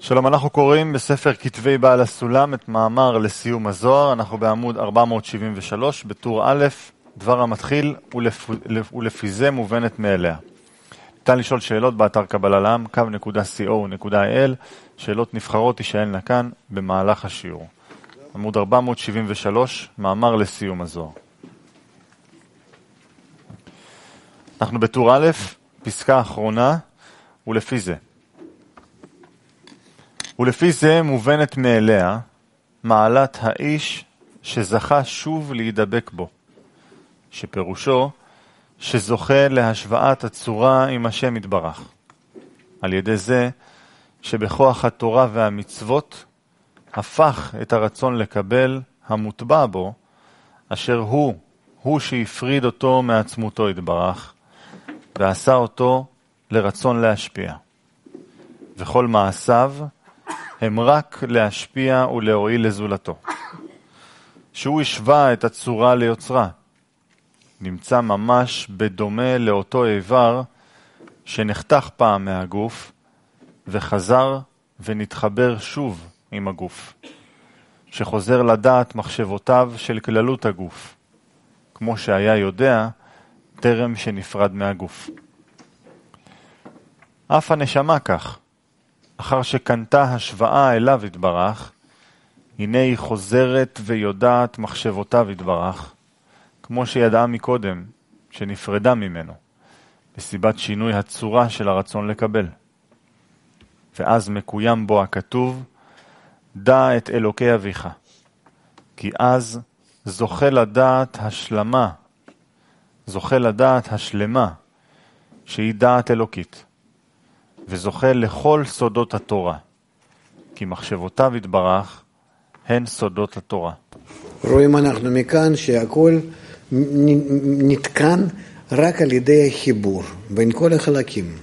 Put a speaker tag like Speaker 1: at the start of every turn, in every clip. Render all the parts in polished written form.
Speaker 1: שלום, אנחנו קוראים בספר כתבי בעל הסולם את מאמר לסיום הזוהר. אנחנו בעמוד 473 בטור א', דבר המתחיל ולפי זה מובנת מאליה. ניתן לשאול שאלות באתר קבלה לעם, קו.co.il, שאלות נבחרות תישאלנה כאן במהלך השיעור. עמוד 473, מאמר לסיום הזוהר. אנחנו בטור א', פסקה אחרונה, ולפי זה. ולפי זה מובנת מאליה מעלת האיש שזכה שוב להידבק בו, שפירושו שזוכה להשוואת הצורה עם השם יתברך, על ידי זה שבכוח התורה והמצוות הפך את הרצון לקבל המוטבע בו, אשר הוא שהפריד אותו מעצמותו יתברך, ועשה אותו לרצון להשפיע. וכל מעשיו הם רק להשפיע ולהועיל לזולתו. שהוא השווה את הצורה ליוצרה, נמצא ממש בדומה לאותו איבר שנחתך פעם מהגוף וחזר ונתחבר שוב עם הגוף, שחוזר לדעת מחשבותיו של כללות הגוף, כמו שהיה יודע טרם שנפרד מהגוף. אף הנשמה כך, אחר שקנתה השוואה אליו יתברך, הנה היא חוזרת ויודעת מחשבותיו יתברך, כמו שידעה מקודם, שנפרדה ממנו, בסיבת שינוי הצורה של הרצון לקבל. ואז מקוים בו הכתוב, דע את אלוקי אביך, כי אז זוכה לדעת השלמה, שהיא דעת אלוקית. וזוכה לכל סודות התורה, כי מחשבותיו יתברך הן סודות התורה.
Speaker 2: רואים אנחנו מכאן שהכל נתקן רק על ידי החיבור בין כל החלקים.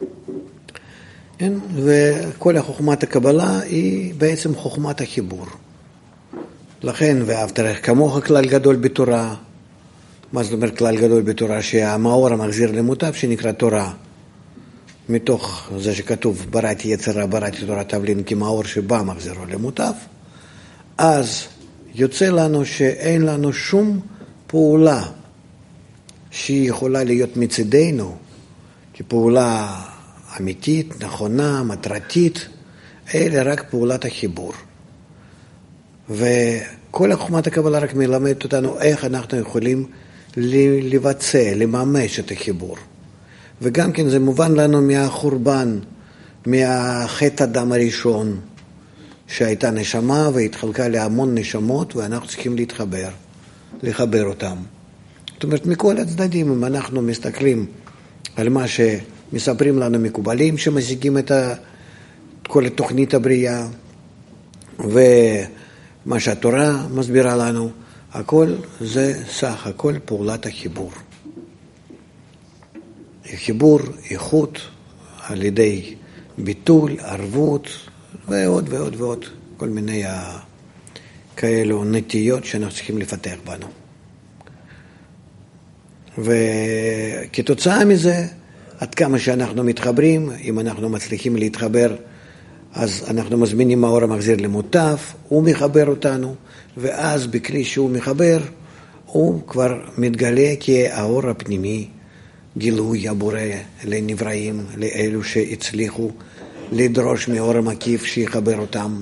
Speaker 2: וכל חוכמת הקבלה היא בעצם חוכמת החיבור. לכן, ואהבת לרעך כמוך כלל גדול בתורה. מה זאת אומרת כלל גדול בתורה? שהמאור המחזיר למוטב שנקרא תורה. מתוך זה שכתוב בראתי יצרה, בראתי תורת תבלין כמאור שבא מחזירו למוטב, אז יוצא לנו שאין לנו שום פעולה שהיא יכולה להיות מצידנו כפעולה אמיתית, נכונה, מטרתית, אלא רק פעולת החיבור. וכל חוכמת הקבלה רק מלמדת אותנו איך אנחנו יכולים לבצע, לממש את החיבור. וגם כן זה מובן לנו מהחורבן, מהחטא הדם הראשון, שהייתה נשמה והתחלקה להמון נשמות, ואנחנו צריכים לחבר אותם. זאת אומרת, מכל הצדדים, אם אנחנו מסתכלים על מה שמספרים לנו מקובלים, שמשיגים את כל התוכנית הבריאה, ומה שהתורה מסבירה לנו, הכל זה סך הכל פעולת החיבור. חיבור, איכות, על ידי ביטול, ערבות, ועוד ועוד ועוד, כל מיני כאלו נטיות שאנחנו צריכים לפתח בנו. וכתוצאה מזה, עד כמה שאנחנו מתחברים, אם אנחנו מצליחים להתחבר, אז אנחנו מזמינים האור המחזיר למוטב, הוא מחבר אותנו, ואז בכלי שהוא מחבר, הוא כבר מתגלה כאור הפנימי, גילוי הבורא לנבראים, לאלו שהצליחו לדרוש מאור המקיף שיחבר אותם.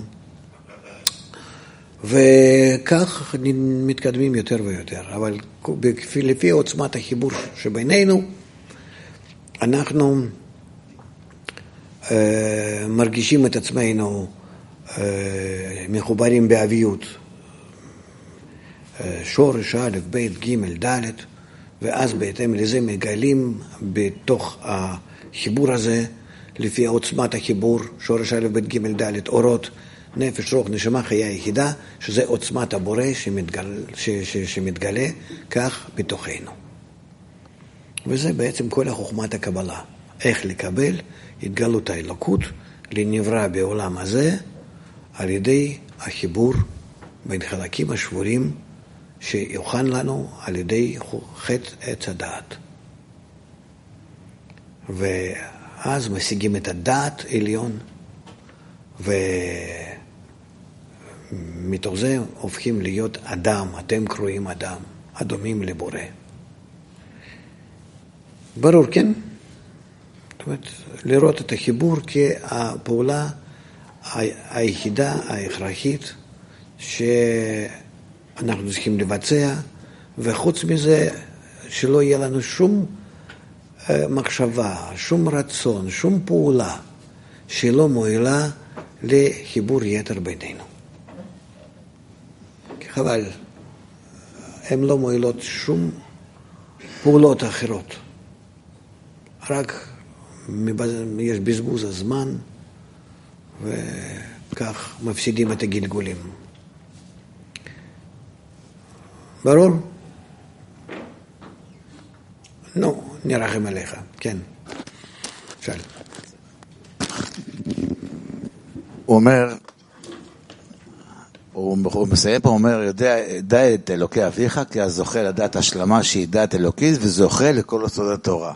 Speaker 2: וכך מתקדמים יותר ויותר. אבל לפי עוצמת החיבור שבינינו, אנחנו מרגישים את עצמנו מחוברים באביות. שורש א', ב', ג', ד', ואז בהתאם לזה מגלים בתוך החיבור הזה, לפי עוצמת החיבור, שורש א', ב', ג', ד', אורות, נפש, רוח, נשמה, חיה יחידה, שזה עוצמת הבורא שמתגלה כך בתוכנו. וזה בעצם כל החוכמת הקבלה. איך לקבל התגלות האלוקות לנברא בעולם הזה, על ידי החיבור בין חלקים השבורים, שיוכן לנו על ידי חטא עץ הדעת. ואז משיגים את הדעת עליון, ומתוך זה הופכים להיות אדם, אתם קרואים אדם, הדומים לבורא. ברור, כן? זאת אומרת, לראות את החיבור כפעולה היחידה, ההכרחית, שאנחנו צריכים לבצע, וחוץ מזה שלא יהיה לנו שום מחשבה, שום רצון, שום פעולה שלא מועילה לחיבור יתר בינינו. כי חבל, הן לא מועילות שום פעולות אחרות. רק יש בזבוז הזמן, וכך מפסידים את הגלגולים. ברור? נו, נרחם עליך. כן. שאל.
Speaker 3: הוא אומר, הוא מסיים פה, הוא אומר, ידע את אלוקי אביך, כי אז זוכה לדעת השלמה שהיא דעת אלוקית, וזוכה לכל סוד התורה.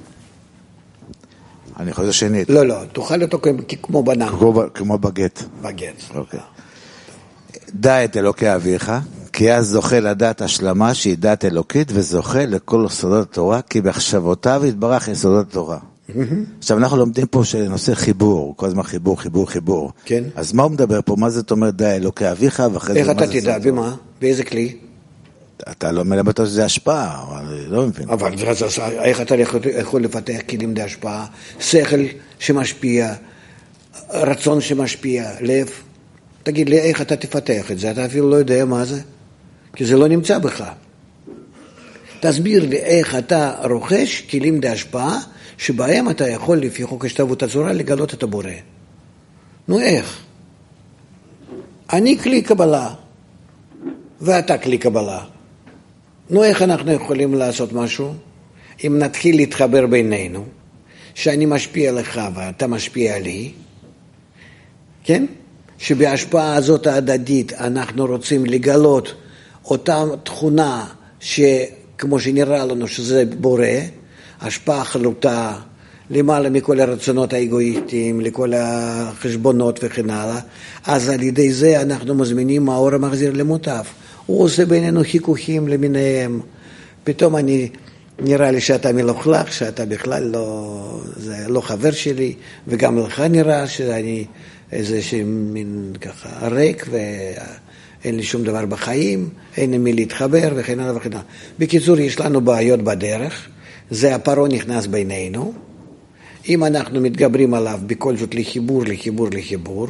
Speaker 3: אני חושב שנית.
Speaker 2: לא, תאכל אותו כמו בנן.
Speaker 3: כמו בגט.
Speaker 2: בגט.
Speaker 3: אוקיי. דע את אלוקי אביך, כי אז זוכה לדעת השלמה שהיא דעת אלוקית, וזוכה לכל סודות התורה, כי בהחשבותיו יתברך יסודות התורה. עכשיו אנחנו לומדים פה שנושא חיבור, כל הזמן חיבור.
Speaker 2: כן.
Speaker 3: אז מה הוא מדבר פה? מה זאת אומרת דע אלוקי אביך, ואחרי זה
Speaker 2: איך אתה תדע? במה? באיזה כלי?
Speaker 3: אתה לא מלמד אותו שזה השפעה, אבל לא מבין.
Speaker 2: אבל איך אתה יכול לפתח כלים להשפעה? שכל שמשפיע, רצון שמשפיע, לב. תגיד לי, איך אתה תפתח את זה? אתה אפילו לא יודע מה זה, כי זה לא נמצא בך. תסביר לי איך אתה רוכש כלים להשפעה, שבהם אתה יכול לפי חוק השתוות הצורה לגלות את הבורא. נו איך? אני כלי קבלה, ואתה כלי קבלה. נו איך אנחנו יכולים לעשות משהו? אם נתחיל להתחבר בינינו, שאני משפיע לך ואתה משפיע לי, כן? שבהשפעה הזאת ההדדית אנחנו רוצים לגלות אותה תכונה שכמו שנראה לנו שזה בורא, השפעה חלוטה, למעלה מכל הרצונות האגואיסטיים, לכל החשבונות וכן הלאה, אז על ידי זה אנחנו מזמינים האור המחזיר למוטף. הוא עושה בינינו חיכוכים למיניהם. פתאום נראה לי שאתה מלוכלך, שאתה בכלל לא חבר שלי, וגם לך נראה שאני איזה מין ככה ריק, ואין לי שום דבר בחיים, אין לי מי להתחבר וכן הלאה וכן הלאה. בקיצור, יש לנו בעיות בדרך, זה הפרעה נכנס בינינו. אם אנחנו מתגברים עליו בכל זאת לחיבור,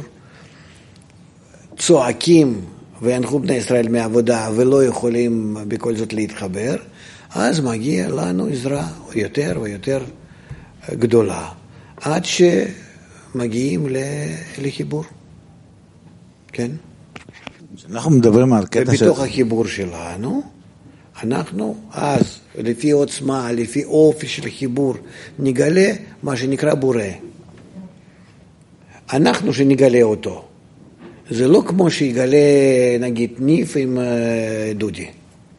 Speaker 2: צועקים והנחו בני ישראל מעבודה ולא יכולים בכל זאת להתחבר, אז מגיע לנו עזרה יותר ויותר גדולה, עד שמגיעים לחיבור. כן?
Speaker 3: אנחנו מדברים על קטע
Speaker 2: ובתוך החיבור שלנו, אנחנו אז, לפי עוצמה, לפי אופי של חיבור, נגלה מה שנקרא בורא. אנחנו שנגלה אותו. זה לא כמו שיגלה, נגיד, ניף עם דודי.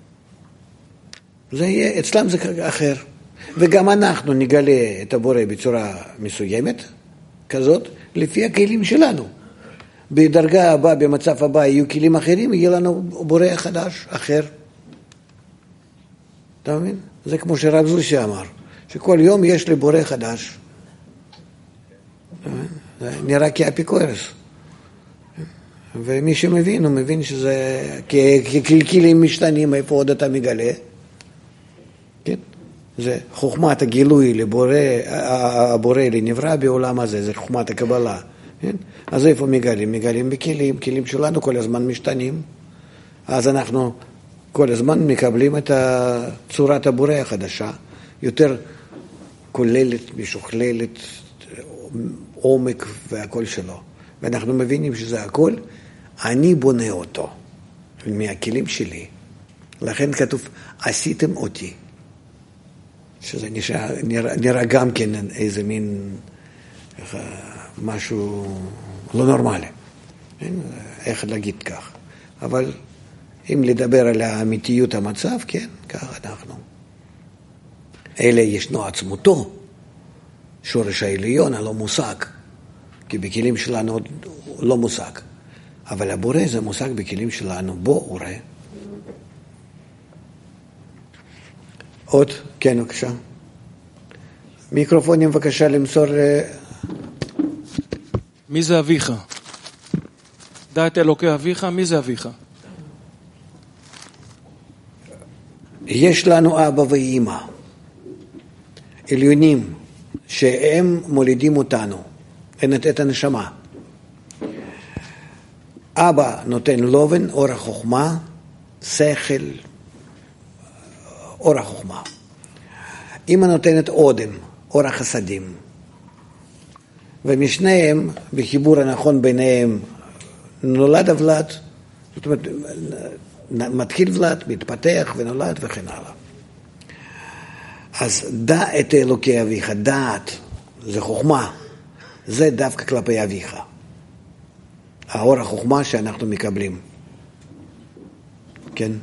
Speaker 2: זה יהיה, אצלם זה אחר. וגם אנחנו נגלה את הבורא בצורה מסוימת, כזאת, לפי הכלים שלנו. בדרגה הבאה, במצב הבא, יהיו כלים אחרים, יהיה לנו בורא חדש, אחר. אתה מבין? זה כמו שרב זושי אמר, שכל יום יש לי בורא חדש. זה נראה כאפיקורס. ומי שמבין, הוא מבין שזה ככלים משתנים, איפה עוד אתה מגלה. כן? זה חוכמת הגילוי לבורא, הבורא לנברא בעולם הזה, זה חוכמת הקבלה. כן? אז איפה מגלים? מגלים בכלים, כלים שלנו כל הזמן משתנים. אז אנחנו כל הזמן מקבלים את צורת הבורא החדשה, יותר כוללת, משוכללת, עומק והכל שלו. ואנחנו מבינים שזה הכל, אני בונה אותו, מהכלים שלי. לכן כתוב, עשיתם אותי. שזה נראה גם כן איזה מין משהו לא נורמלי. איך להגיד כך. אבל אם לדבר על האמיתיות המצב, כן, כך אנחנו. אלה ישנו עצמותו, שורש העליון, הלא מושג. כי בכלים שלנו עוד לא מושג. אבל הבורא זה מושג בכלים שלנו, בו הוא רואה. עוד? כן, בבקשה. מיקרופונים בבקשה למסור...
Speaker 4: מי זה אביך? דע את אלוקי אביך, מי זה אביך?
Speaker 2: יש לנו אבא ואמא, עליונים, שהם מולידים אותנו, את הנשמה. אבא נותן לובן, אור החוכמה, שכל, אור החוכמה. אמא נותנת אודם, אור החסדים. ומשניהם, בחיבור הנכון ביניהם, נולד הוולד, זאת אומרת, מתחיל ולד, מתפתח ונולד וכן הלאה. אז דע את אלוקי אביך, דעת, זה חוכמה, זה דווקא כלפי אביך. האור החוכמה שאנחנו מקבלים. כן?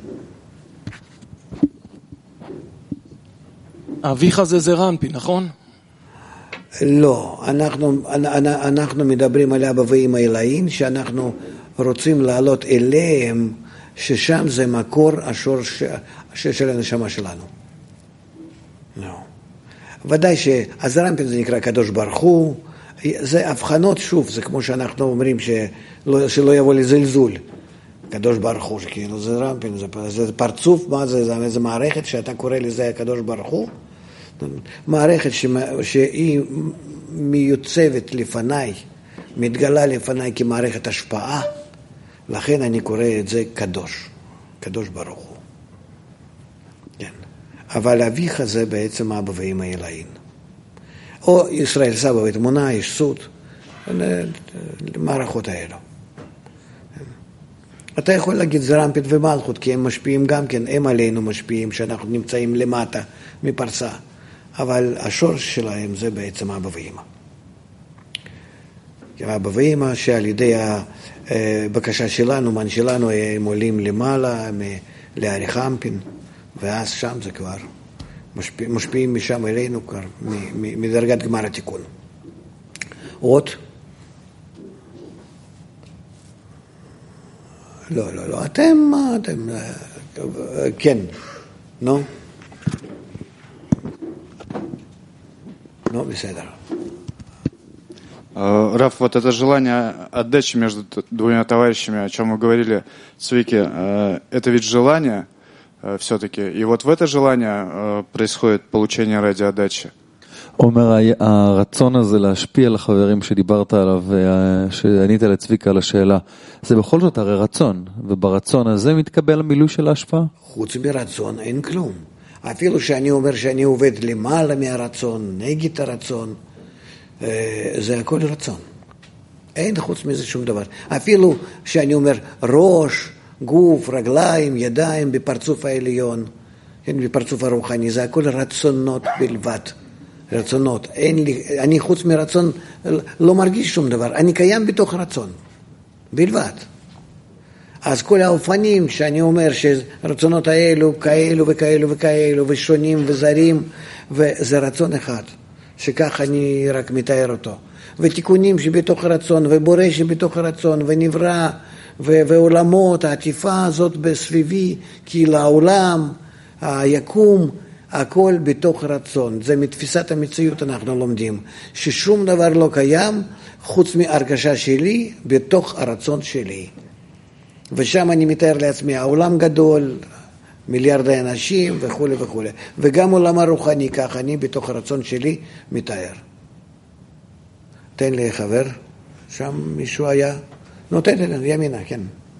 Speaker 4: אביך זה רמפי, נכון?
Speaker 2: לא, אנחנו מדברים על אבא ואמא אלוהים, שאנחנו רוצים לעלות אליהם, ששם זה מקור השור של הנשמה שלנו. לא. ודאי שהזרמפין זה נקרא קדוש ברוך הוא, זה הבחנות שוב, זה כמו שאנחנו אומרים שלא יבוא לזלזול. קדוש ברוך הוא, שכאילו זה רמפין, זה פרצוף, מה זה? זה מערכת שאתה קורא לזה הקדוש ברוך הוא, מערכת שהיא מיוצבת לפניי, מתגלה לפניי כמערכת השפעה, לכן אני קורא את זה קדוש, קדוש ברוך הוא. כן. אבל אביך זה בעצם אבא ואמא אלוהים. או ישראל סבא ותמונה, ישסות, מערכות האלו. אתה יכול להגיד זרמפית ומלכות, כי הם משפיעים גם כן, הם עלינו משפיעים, שאנחנו נמצאים למטה מפרסה. אבל השורש שלהם זה בעצם אבא ואמא. אבא ואמא שעל ידי הבקשה שלנו, מן שלנו, הם עולים למעלה, לאריכמפין, ואז שם זה כבר, משפיעים משם אלינו כבר, מדרגת גמר התיקון. עוד? לא, אתם, כן, נו? Ну, беседа.
Speaker 5: Раф, вот это желание отдачи между двумя товарищами, о чем вы говорили, Цвики, это ведь желание все-таки. И вот в это желание происходит получение ради отдачи.
Speaker 6: אומר, הרצון הזה להשפיע על החברים שדיברת עליו, שענית לצביקה על השאלה, זה בכל זאת הרי רצון, וברצון הזה מתקבל המילוי של ההשפעה?
Speaker 2: חוץ מרצון אין כלום. אפילו שאני אומר שאני עובד למעלה מהרצון, נגד הרצון, זה הכל רצון. אין חוץ מזה שום דבר. אפילו שאני אומר ראש, גוף, רגליים, ידיים בפרצוף העליון, בפרצוף הרוחני, זה הכל רצונות בלבד. רצונות. אני חוץ מרצון לא מרגיש שום דבר. אני קיים בתוך רצון. בלבד. אז כל האופנים שאני אומר שרצונות האלו, כאלו וכאלו וכאלו, ושונים וזרים, וזה רצון אחד, שכך אני רק מתאר אותו. ותיקונים שבתוך הרצון, ובורא שבתוך הרצון, ונברא, ועולמות, העטיפה הזאת בסביבי, כי לעולם, היקום, הכל בתוך רצון. זה מתפיסת המציאות אנחנו לומדים, ששום דבר לא קיים, חוץ מהרגשה שלי, בתוך הרצון שלי. ושם אני מתאר לעצמי, העולם גדול, מיליארדי אנשים וכו' וכו'. וגם עולם הרוחני כך, אני בתוך הרצון שלי מתאר. תן לי חבר, שם מישהו היה, נותן לי, ימינה, כן.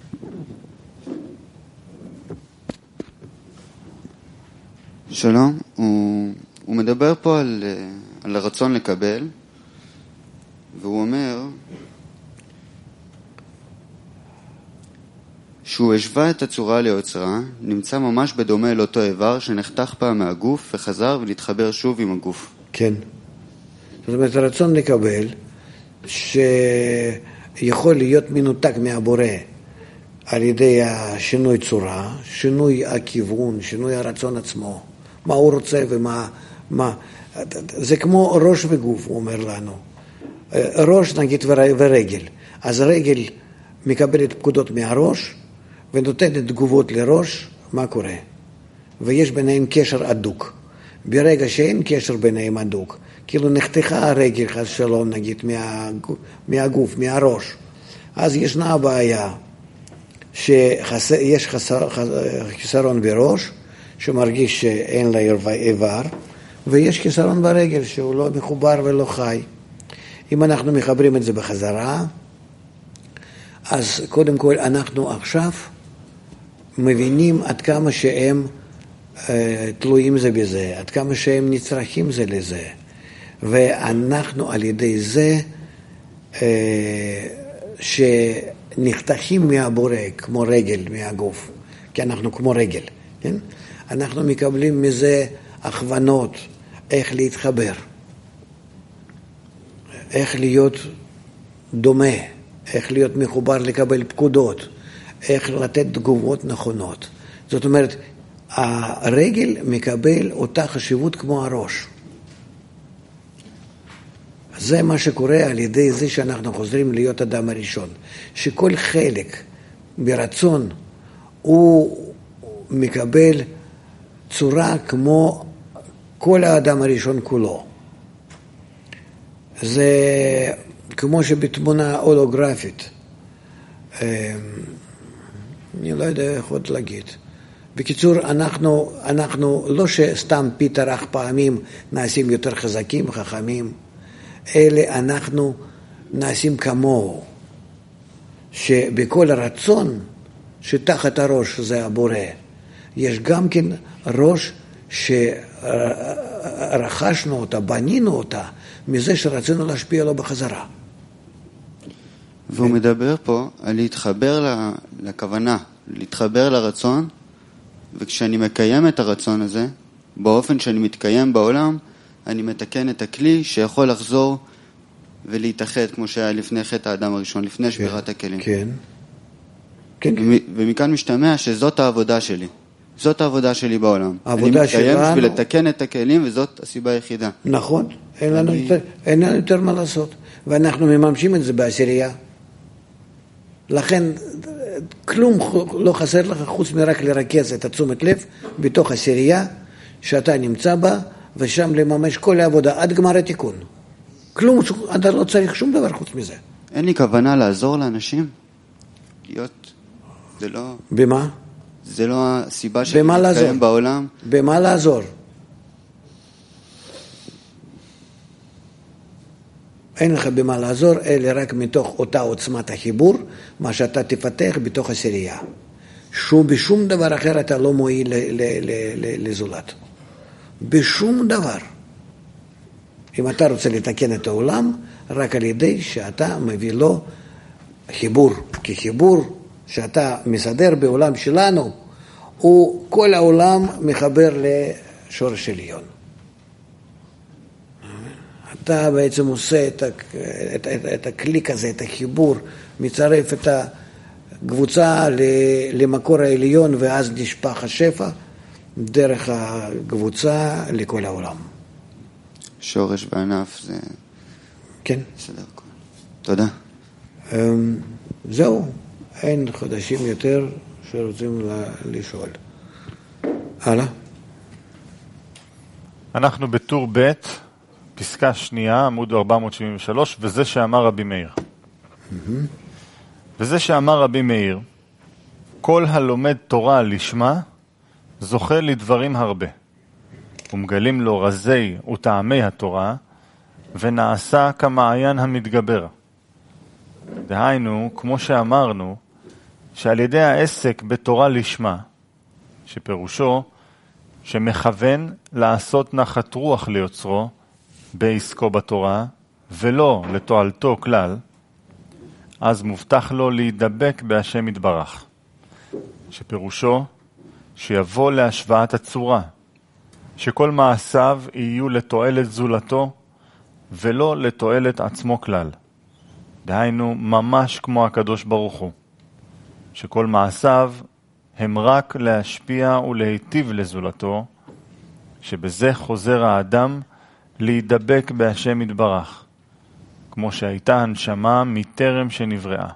Speaker 7: שלום, הוא מדבר פה על הרצון לקבל, והוא אומר שהוא השווה את הצורה ליוצרה, נמצא ממש בדומה לאותו איבר שנחתך פעם מהגוף וחזר ונתחבר שוב עם הגוף.
Speaker 2: כן. זאת אומרת, הרצון לקבל שיכול להיות מנותק מהבורא על ידי השינוי צורה, שינוי הכיוון, שינוי הרצון עצמו, מה הוא רוצה ומה... זה כמו ראש וגוף, הוא אומר לנו. ראש נגיד ורגל. אז הרגל מקבלת פקודות מהראש ונותנת תגובות לראש, מה קורה? ויש ביניהם קשר הדוק. ברגע שאין קשר ביניהם הדוק, כאילו נחתכה הרגל חס שלום נגיד מהגוף, מהראש, אז ישנה בעיה שיש חיסרון בראש, שמרגיש שאין לה איבר, ויש חיסרון ברגל שהוא לא מחובר ולא חי. אם אנחנו מחברים את זה בחזרה, אז קודם כל אנחנו עכשיו מבינים עד כמה שהם תלויים זה בזה, עד כמה שהם נצרכים זה לזה, ואנחנו על ידי זה שנחתכים מהבורא כמו רגל מהגוף, כי אנחנו כמו רגל, כן? אנחנו מקבלים מזה הכוונות איך להתחבר, איך להיות דומה, איך להיות מחובר לקבל פקודות, איך לתת תגובות נכונות. זאת אומרת, הרגל מקבל אותה חשיבות כמו הראש. זה מה שקורה על ידי זה שאנחנו חוזרים להיות אדם הראשון. שכל חלק ברצון הוא מקבל צורה כמו כל האדם הראשון כולו. זה כמו שבתמונה הולוגרפית. אני לא יודע איך עוד להגיד. בקיצור, אנחנו לא שסתם פיתרח פעמים נעשים יותר חזקים, חכמים, אלה אנחנו נעשים כמוהו, שבכל הרצון שתחת הראש זה הבורא, יש גם כן ראש שרכשנו אותה, בנינו אותה, מזה שרצינו להשפיע לו בחזרה.
Speaker 7: והוא מדבר פה על להתחבר לכוונה, להתחבר לרצון, וכשאני מקיים את הרצון הזה, באופן שאני מתקיים בעולם, אני מתקן את הכלי שיכול לחזור ולהתאחד, כמו שהיה לפני חטא האדם הראשון, לפני שבירת הכלים.
Speaker 2: כן.
Speaker 7: ומכאן משתמע שזאת העבודה שלי. זאת העבודה שלי בעולם.
Speaker 2: העבודה שלנו... אני
Speaker 7: מתקיים בשביל לתקן את הכלים, וזאת הסיבה היחידה.
Speaker 2: נכון. אין לנו יותר מה לעשות. ואנחנו מממשים את זה בעשירייה. לכן, כלום לא חסר לך חוץ מרק לרכז את התשומת לב בתוך עשירייה שאתה נמצא בה, ושם לממש כל העבודה עד גמר התיקון. כלום, אתה לא צריך שום דבר חוץ מזה.
Speaker 7: אין לי כוונה לעזור לאנשים? זה לא...
Speaker 2: במה?
Speaker 7: זה לא הסיבה שאני מתקיים בעולם?
Speaker 2: במה לעזור? אין לך במה לעזור, אלא רק מתוך אותה עוצמת החיבור, מה שאתה תפתח בתוך עשירייה. בשום דבר אחר אתה לא מועיל לזולת. בשום דבר. אם אתה רוצה לתקן את העולם, רק על ידי שאתה מביא לו חיבור. כי חיבור שאתה מסדר בעולם שלנו, הוא כל העולם מחבר לשורש עליון. אתה בעצם עושה את הקליק הזה, את החיבור, מצרף את הקבוצה למקור העליון, ואז נשפך השפע דרך הקבוצה לכל העולם.
Speaker 7: שורש וענף זה...
Speaker 2: כן.
Speaker 7: בסדר. תודה.
Speaker 2: זהו, אין חדשים יותר שרוצים לשאול. הלאה.
Speaker 1: אנחנו בטור ב', פסקה שנייה, עמוד 473, וזה שאמר רבי מאיר. וזה שאמר רבי מאיר, כל הלומד תורה לשמה, זוכה לדברים הרבה. ומגלים לו רזי וטעמי התורה, ונעשה כמעיין המתגבר. דהיינו, כמו שאמרנו, שעל ידי העסק בתורה לשמה, שפירושו שמכוון לעשות נחת רוח ליוצרו, בעסקו בתורה, ולא לתועלתו כלל, אז מובטח לו להידבק בהשם יתברך, שפירושו שיבוא להשוואת הצורה, שכל מעשיו יהיו לתועלת זולתו, ולא לתועלת עצמו כלל. דהיינו ממש כמו הקדוש ברוך הוא, שכל מעשיו הם רק להשפיע ולהיטיב לזולתו, שבזה חוזר האדם להידבק בהשם יתברך, כמו שהייתה הנשמה מטרם שנבראה.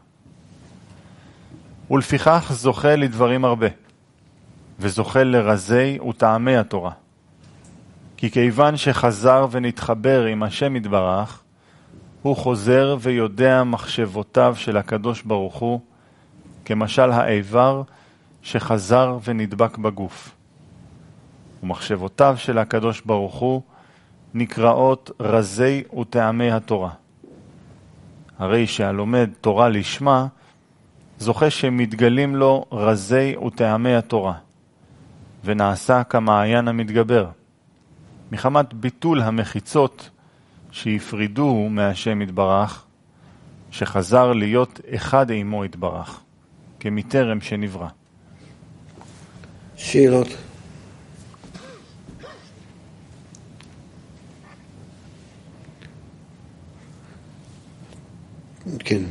Speaker 1: ולפיכך זוכה לדברים הרבה, וזוכה לרזי וטעמי התורה. כי כיוון שחזר ונתחבר עם השם יתברך, הוא חוזר ויודע מחשבותיו של הקדוש ברוך הוא, כמשל האיבר שחזר ונדבק בגוף. ומחשבותיו של הקדוש ברוך הוא נקראות רזי וטעמי התורה. הרי שהלומד תורה לשמה, זוכה שמתגלים לו רזי וטעמי התורה, ונעשה כמעיין המתגבר, מחמת ביטול המחיצות שהפרידוהו מהשם יתברך, שחזר להיות אחד עמו יתברך, כמטרם שנברא.
Speaker 2: שאלות? כן.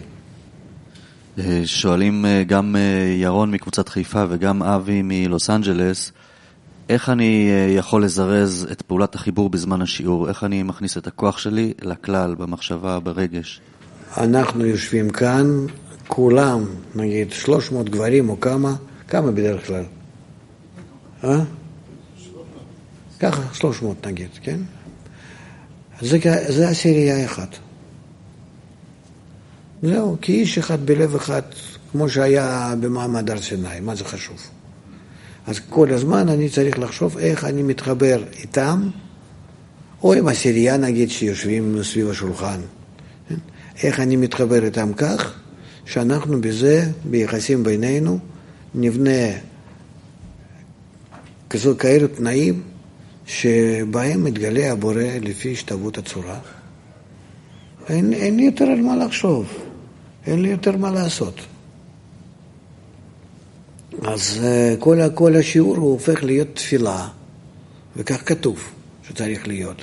Speaker 8: שואלים גם ירון מקבוצת חיפה וגם אבי מלוס אנג'לס, איך אני יכול לזרז את פעולת החיבור בזמן השיעור? איך אני מכניס את הכוח שלי לכלל, במחשבה, ברגש?
Speaker 2: אנחנו יושבים כאן, כולם, נגיד 300 גברים או כמה בדרך כלל? ככה, 300 נגיד, כן? זה עשירייה אחת. זהו, כי איש אחד בלב אחד, כמו שהיה במעמד הר סיני, מה זה חשוב? אז כל הזמן אני צריך לחשוב איך אני מתחבר איתם, או עם עשירייה נגיד שיושבים סביב השולחן. איך אני מתחבר איתם כך, שאנחנו בזה, ביחסים בינינו, נבנה כאלו תנאים, שבהם מתגלה הבורא לפי השתוות הצורה. אין לי יותר על מה לחשוב, אין לי יותר מה לעשות. אז כל השיעור הוא הופך להיות תפילה, וכך כתוב שצריך להיות.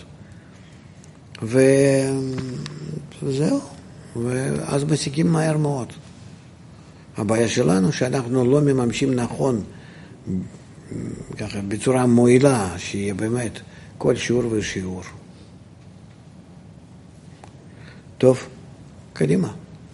Speaker 2: וזהו, ואז משיגים מהר מאוד. הבעיה שלנו שאנחנו לא מממשים נכון, ככה, בצורה מועילה, שיהיה באמת כל שיעור ושיעור. טוב, קדימה.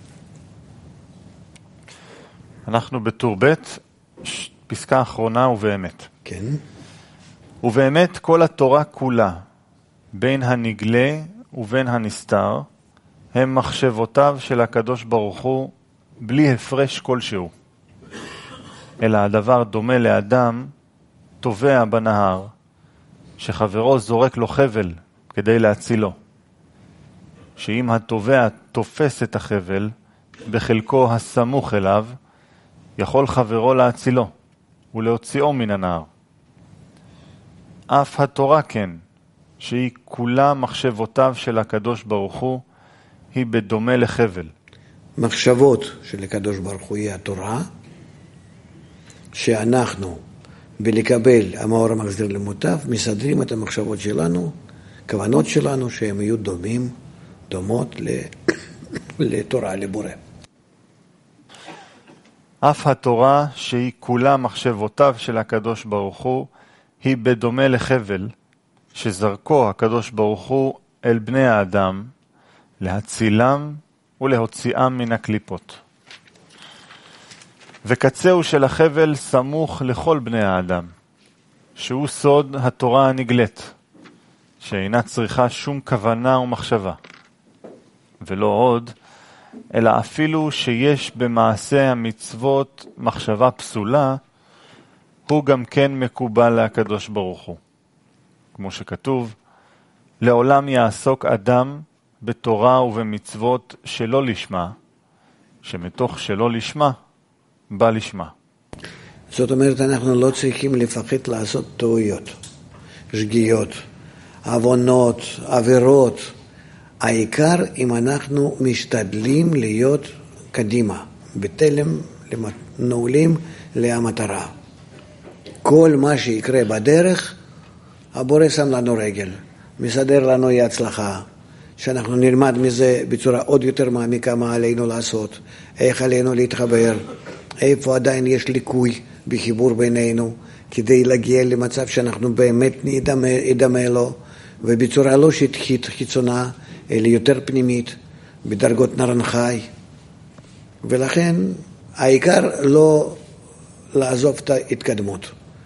Speaker 1: אנחנו בטור ב', פסקה אחרונה ובאמת.
Speaker 2: כן.
Speaker 1: ובאמת כל התורה כולה, בין הנגלה ובין הנסתר, הם מחשבותיו של הקדוש ברוך הוא, בלי הפרש כלשהו. אלא הדבר דומה לאדם, טובע בנהר, שחברו זורק לו חבל כדי להצילו. שאם הטובע תופס את החבל, בחלקו הסמוך אליו, יכול חברו להצילו ולהוציאו מן הנהר. אף התורה כן, שהיא כולה מחשבותיו של הקדוש ברוך הוא, היא בדומה לחבל.
Speaker 2: מחשבות של הקדוש ברוך הוא היא התורה, שאנחנו בלקבל המאור המחזיר למוטב, מסדרים את המחשבות שלנו, כוונות שלנו, שהם יהיו דומות לתורה, לבורא.
Speaker 1: אף התורה שהיא כולה מחשבותיו של הקדוש ברוך הוא, היא בדומה לחבל, שזרקו הקדוש ברוך הוא אל בני האדם, להצילם ולהוציאם מן הקליפות. וקצהו של החבל סמוך לכל בני האדם, שהוא סוד התורה הנגלית, שאינה צריכה שום כוונה ומחשבה. ולא עוד, אלא אפילו שיש במעשה המצוות מחשבה פסולה, הוא גם כן מקובל להקדוש ברוך הוא. כמו שכתוב, לעולם יעסוק אדם בתורה ובמצוות שלא לשמה, שמתוך שלא לשמה, בא לשמה.
Speaker 2: זאת אומרת, אנחנו לא צריכים לפחד לעשות טעויות, שגיאות, עוונות, עבירות. העיקר אם אנחנו משתדלים להיות קדימה, בתלם נעולים למטרה. כל מה שיקרה בדרך, הבורא שם לנו רגל, מסדר לנו אי הצלחה, שאנחנו נלמד מזה בצורה עוד יותר מעמיקה מה עלינו לעשות, איך עלינו להתחבר, איפה עדיין יש ליקוי בחיבור בינינו, כדי להגיע למצב שאנחנו באמת נדמה לו, ובצורה לא שטחית חיצונה, אלא יותר פנימית, בדרגות נרן חי, ולכן העיקר לא לעזוב את ההתקדמות.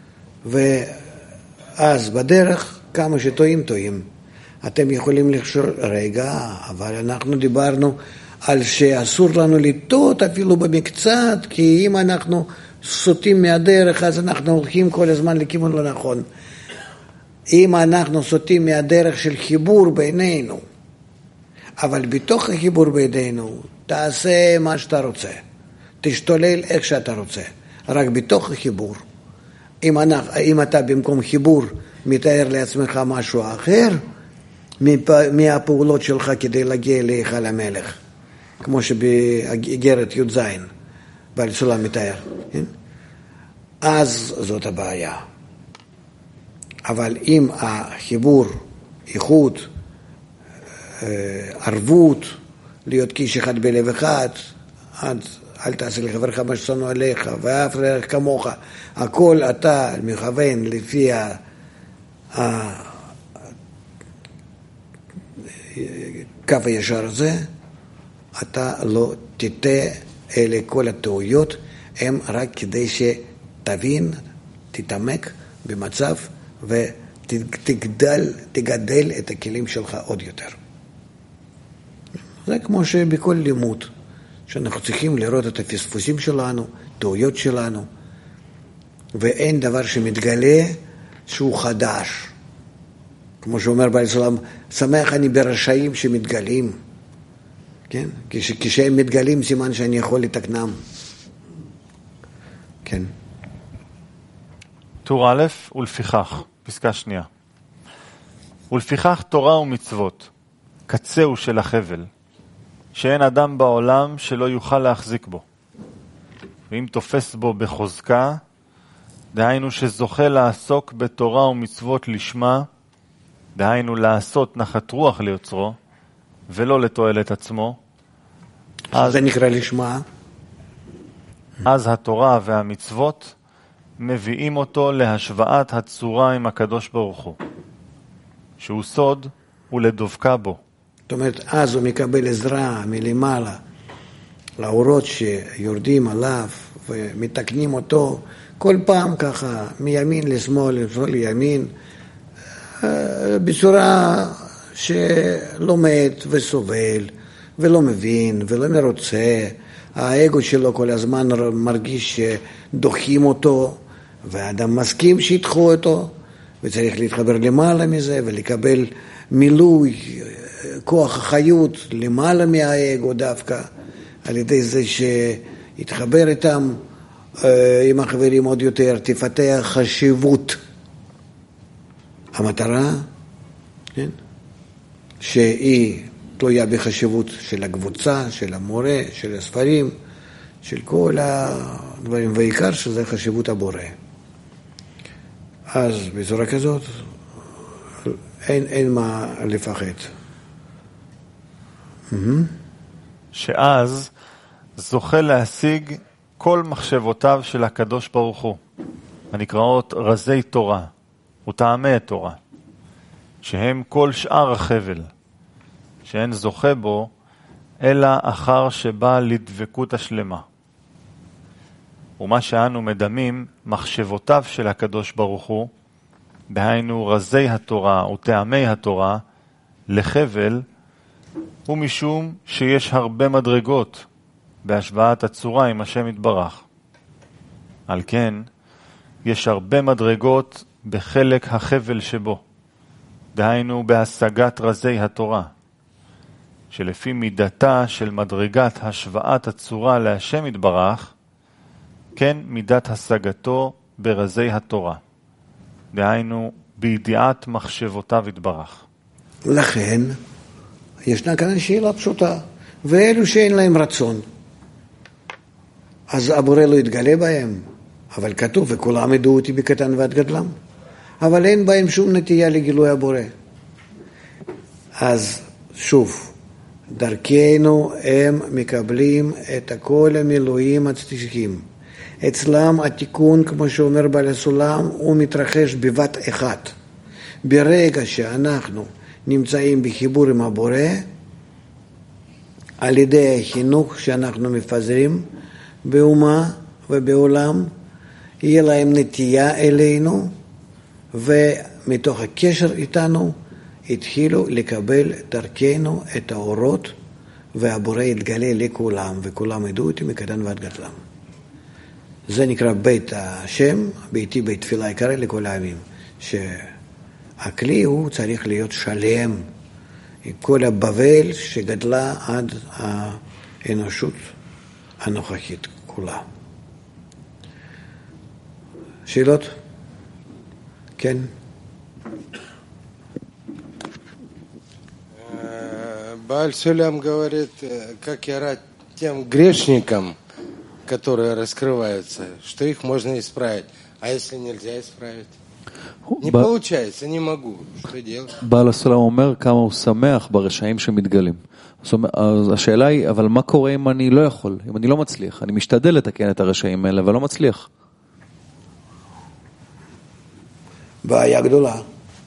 Speaker 2: ואז בדרך כמה שטועים טועים. אתם יכולים לחשוב, רגע, אבל אנחנו דיברנו על שאסור לנו לטעות אפילו במקצת, כי אם אנחנו סוטים מהדרך, אז אנחנו הולכים כל הזמן לכיוון לא נכון. אם אנחנו סוטים מהדרך של חיבור בינינו, אבל בתוך החיבור בינינו, תעשה מה שאתה רוצה, תשתולל איך שאתה רוצה, רק בתוך החיבור. אם אתה במקום חיבור מתאר לעצמך משהו אחר, מהפעולות שלך כדי להגיע להיכל המלך, כמו שבאגרת י"ז בעל סולם מתאר, אז זאת הבעיה. אבל אם החיבור, איכות, ערבות, להיות כאיש אחד בלב אחד, אל תעשה לחברך מה ששנוא עליך, ואף לרעך כמוך, הכל אתה מכוון לפי הקו הישר הזה, אתה לא תטעה. אלה כל הטעויות הם רק כדי שתבין, תתעמק במצב ותגדל את הכלים שלך עוד יותר. זה כמו שבכל לימוד, שאנחנו צריכים לראות את הפספוסים שלנו, טעויות שלנו, ואין דבר שמתגלה שהוא חדש. כמו שאומר בעל סולם, שמח אני ברשעים שמתגלים. כן? כשהם מתגלים סימן שאני יכול לתקנם. כן.
Speaker 1: טור א', ולפיכך, פסקה שנייה. ולפיכך תורה ומצוות, קצהו של החבל, שאין אדם בעולם שלא יוכל להחזיק בו. ואם תופס בו בחוזקה, דהיינו שזוכה לעסוק בתורה ומצוות לשמה, דהיינו לעשות נחת רוח ליוצרו, ולא לתועלת עצמו,
Speaker 2: זה נקרא לשמה.
Speaker 1: אז התורה והמצוות מביאים אותו להשוואת הצורה עם הקדוש ברוך הוא, שהוא סוד ולדבקה בו.
Speaker 2: זאת אומרת, אז הוא מקבל עזרה מלמעלה, לאורות שיורדים עליו ומתקנים אותו, כל פעם ככה, מימין לשמאל, לשמאל לימין, בצורה שלומד וסובל, ולא מבין, ולא מרוצה. האגו שלו כל הזמן מרגיש שדוחים אותו, והאדם מסכים שידחו אותו, וצריך להתחבר למעלה מזה, ולקבל מילוי, כוח החיות למעלה מהאגו דווקא, על ידי זה שיתחבר איתם, עם החברים עוד יותר, תפתח חשיבות. המטרה, כן? שהיא תלויה בחשיבות של הקבוצה, של המורה, של הספרים, של כל הדברים, ועיקר שזה חשיבות הבורא. אז בצורה כזאת אין מה לפחד.
Speaker 1: שאז זוכה להשיג כל מחשבותיו של הקדוש ברוך הוא, הנקראות רזי תורה וטעמי התורה, שהם כל שאר החבל, שאין זוכה בו, אלא אחר שבא לדבקות השלמה. ומה שאנו מדמים, מחשבותיו של הקדוש ברוך הוא, בהיינו רזי התורה וטעמי התורה, לחבל, הוא משום שיש הרבה מדרגות בהשוואת הצורה עם השם יתברך. על כן, יש הרבה מדרגות בחלק החבל שבו, דהיינו בהשגת רזי התורה, שלפי מידתה של מדרגת השוואת הצורה להשם יתברך, כן מידת השגתו ברזי התורה, דהיינו בידיעת מחשבותיו יתברך.
Speaker 2: לכן, ישנה כאן שאלה פשוטה, ואלו שאין להם רצון, אז הבורא לא יתגלה בהם, אבל כתוב, וכולם ידעו אותי בקטן ועד גדלם, אבל אין בהם שום נטייה לגילוי הבורא. אז שוב, דרכנו הם מקבלים את כל המילואים הצדיקים. אצלם התיקון, כמו שאומר בעל הסולם, הוא מתרחש בבת אחת. ברגע שאנחנו נמצאים בחיבור עם הבורא, על ידי החינוך שאנחנו מפזרים באומה ובעולם, יהיה להם נטייה אלינו, ומתוך הקשר איתנו התחילו לקבל דרכנו את האורות, והבורא יתגלה לכולם, וכולם ידעו אותי מקטן ועד גדלם. זה נקרא בית השם, ביתי בית תפילה יקרא לכל העמים, שהכלי הוא צריך להיות שלם, עם כל הבבל שגדלה עד האנושות הנוכחית כולה. שאלות? כן.
Speaker 9: Бааль Сулям говорит, как я рад тем грешникам, которые раскрываются, что их можно исправить. А если нельзя исправить? Не получается, не могу. Что делать?
Speaker 6: בעל הסולם אומר כמה הוא שמח ברשעים שמתגלים. אז השאלה היא, אבל מה קורה אם אני לא יכול, אם אני לא מצליח? אני משתדל לתקן את הרשעים האלה, אבל לא מצליח.
Speaker 2: בעיה גדולה.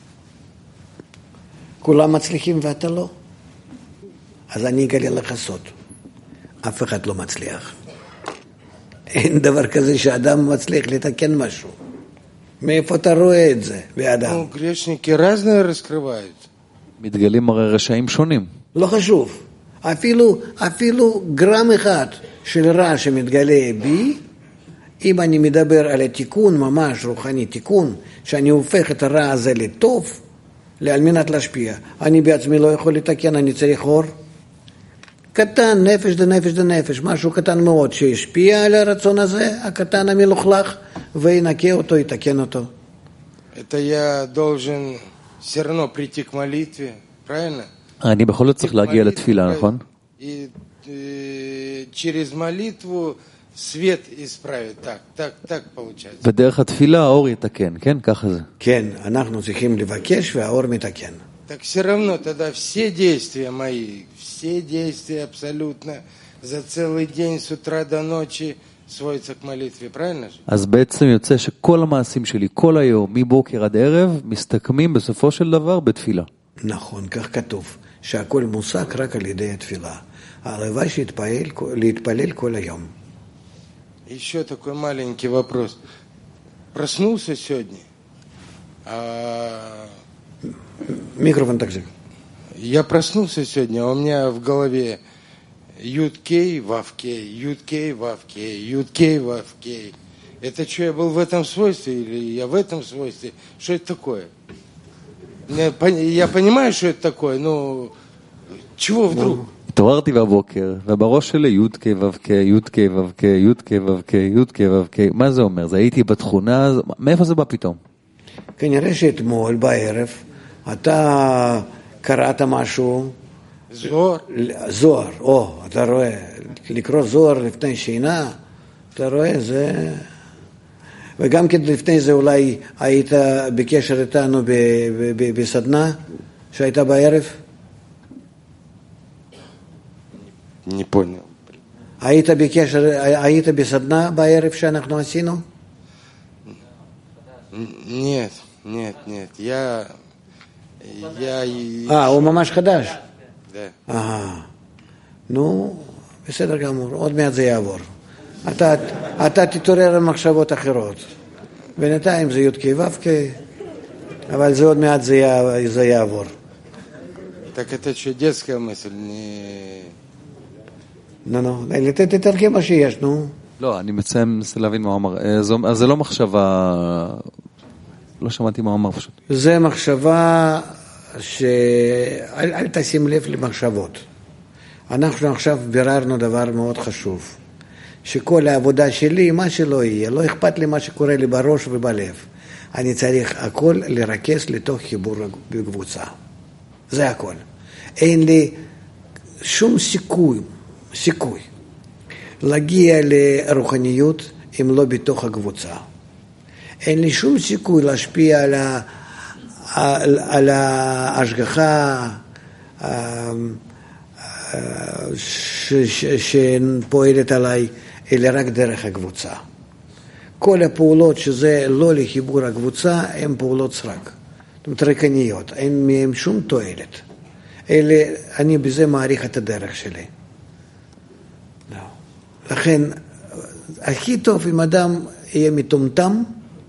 Speaker 2: כולם מצליחים ואתה לא. אז אני אגלה לך סוד. אף אחד לא מצליח. אין דבר כזה שאדם מצליח לתקן משהו. מאיפה אתה רואה את זה באדם?
Speaker 9: Ну, грешники разные раскрываются.
Speaker 6: מתגלים הרי רשעים שונים.
Speaker 2: לא חשוב. אפילו גרם אחד של רע שמתגלה בי, אם אני מדבר על התיקון ממש רוחני, תיקון, שאני הופך את הרע הזה לטוב, על מנת להשפיע. אני בעצמי לא יכול לתקן, אני צריך אור. קטן, נפש דנפש דנפש, משהו קטן מאוד שהשפיע על הרצון הזה, הקטן המלוכלך, וינקה אותו, יתקן אותו.
Speaker 9: Это я должен все равно прийти к молитве, правильно?
Speaker 6: אני בכל זאת צריך להגיע לתפילה, נכון?
Speaker 9: И через молитву свет исправит. Так получается.
Speaker 6: ודרך התפילה האור יתקן, כן? ככה זה.
Speaker 2: כן, אנחנו צריכים לבקש והאור מתקן.
Speaker 9: Так все равно тогда все действия мои, все действия абсолютно за целый день с утра до ночи сводятся к молитве, правильно же?
Speaker 6: אז בעצם יוצא שכל המעשים שלי, כל היום, מבוקר עד ערב, מסתכמים בסופו של דבר בתפילה.
Speaker 2: נכון, כך כתוב, שהכל מושג רק על ידי התפילה. הלוואי להתפלל כל היום.
Speaker 9: Еще такой маленький вопрос. Проснулся сегодня,
Speaker 2: микрофон также.
Speaker 9: Я проснулся сегодня, у меня в голове Юд-Кей, Вав-Кей, Юд-Кей, Вав-Кей, Юд-Кей, Вав-Кей. Это что, я был в этом свойстве или я в этом свойстве? Что это такое? Я понимаю, что это такое, но чего вдруг?
Speaker 6: התעוררתי בבוקר, ובראש שלי י' כ' ו' כ', י' כ' ו' כ', י' כ' ו' כ', י' כ' ו' כ'. מה זה אומר? זה הייתי בתכונה, מאיפה זה בא פתאום?
Speaker 2: כנראה שאתמול בערב אתה קראת משהו.
Speaker 9: זוהר.
Speaker 2: זוהר, אתה רואה, לקרוא זוהר לפני שינה, אתה רואה, זה... וגם כן לפני זה אולי היית בקשר איתנו בסדנה שהייתה בערב?
Speaker 9: Не понял.
Speaker 2: היית בסדנה בערב שאנחנו עשינו?
Speaker 9: Нет. Я...
Speaker 2: הוא ממש חדש?
Speaker 9: Да.
Speaker 2: נו, בסדר גמור, עוד מעט זה יעבור. אתה תתעורר על מחשבות אחרות. בינתיים זה י' כ' ו' כ', אבל זה עוד מעט זה יעבור.
Speaker 9: Так это что, детская мысль?
Speaker 2: נו, תתרגם מה שיש, נו.
Speaker 6: לא, אני מנסה להבין מה הוא אמר. אז זה לא מחשבה... לא שמעתי מה הוא אמר פשוט.
Speaker 2: זה מחשבה אל תשים לב למחשבות. אנחנו עכשיו ביררנו דבר מאוד חשוב. שכל העבודה שלי, מה שלא יהיה, לא אכפת לי מה שקורה לי בראש ובלב. אני צריך הכל לרכז לתוך חיבור בקבוצה. זה הכל. אין לי שום סיכוי להגיע לרוחניות אם לא בתוך הקבוצה. אין לי שום סיכוי להשפיע על ההשגחה שפועלת עליי, אלא רק דרך הקבוצה. כל הפעולות שזה לא לחיבור הקבוצה, הן פעולות סרק. זאת אומרת, ריקניות, אין מהן שום תועלת. אלא אני בזה מעריך את הדרך שלי. לכן, הכי טוב אם אדם יהיה מטומטם,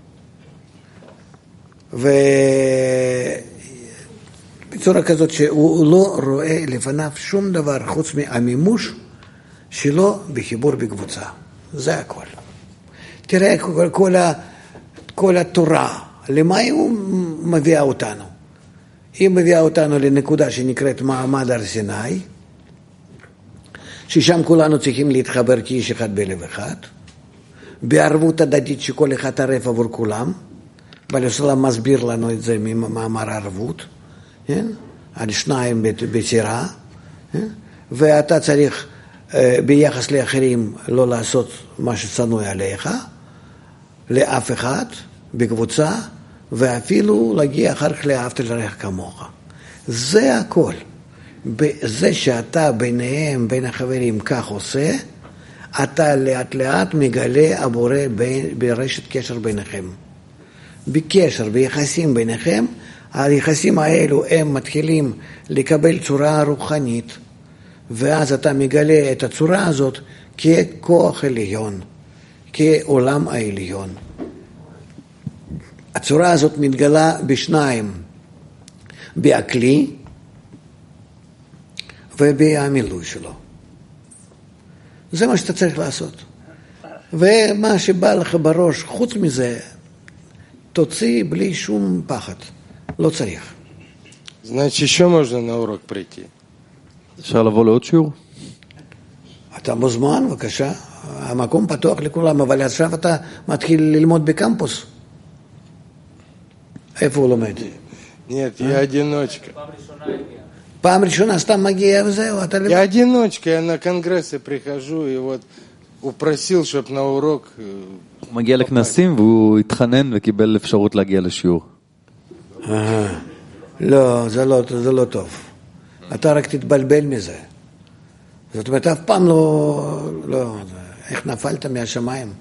Speaker 2: ובצורה כזאת שהוא לא רואה לפניו שום דבר חוץ מהמימוש שלו בחיבור בקבוצה. זה הכל. תראה כל התורה, למה היא מביאה אותנו? היא מביאה אותנו לנקודה שנקראת מעמד הר סיני, ששם כולנו צריכים להתחבר כאיש אחד בלב אחד, בערבות הדדית שכל אחד ערב עבור כולם, בעל הסולם מסביר לנו את זה ממאמר הערבות, על שניים בצירה, ואתה צריך ביחס לאחרים לא לעשות מה שצנוע עליך, לאף אחד, בקבוצה, ואפילו להגיע אחר כך לאהבת לרעך כמוך. זה הכל. זה שאתה ביניהם, בין החברים, כך עושה, אתה לאט לאט מגלה הבורא ברשת קשר ביניכם. בקשר, ביחסים ביניכם, היחסים האלו הם מתחילים לקבל צורה רוחנית, ואז אתה מגלה את הצורה הזאת ככוח עליון, כעולם העליון. הצורה הזאת מתגלה בשניים, בהכלי ובמילוי שלו. זה מה שאתה צריך לעשות. ומה שבא לך בראש, חוץ מזה, תוציא בלי שום פחד. לא צריך.
Speaker 9: Значит, еще можно на урок прийти.
Speaker 6: אפשר לבוא לעוד שיעור?
Speaker 2: אתה מוזמן, בבקשה. המקום פתוח לכולם, אבל עכשיו אתה מתחיל ללמוד בקמפוס. איפה הוא לומד?
Speaker 9: Нет, я одиночка.
Speaker 2: פעם ראשונה סתם מגיע וזהו.
Speaker 9: Я одиночка, я на конгрессы прихожу и вот упросил, чтобы на урок...
Speaker 6: הוא מגיע לכנסים והוא התחנן וקיבל אפשרות להגיע לשיעור.
Speaker 2: לא, זה לא טוב. אתה רק תתבלבל מזה. זאת אומרת, אף פעם לא, איך נפלת מהשמיים?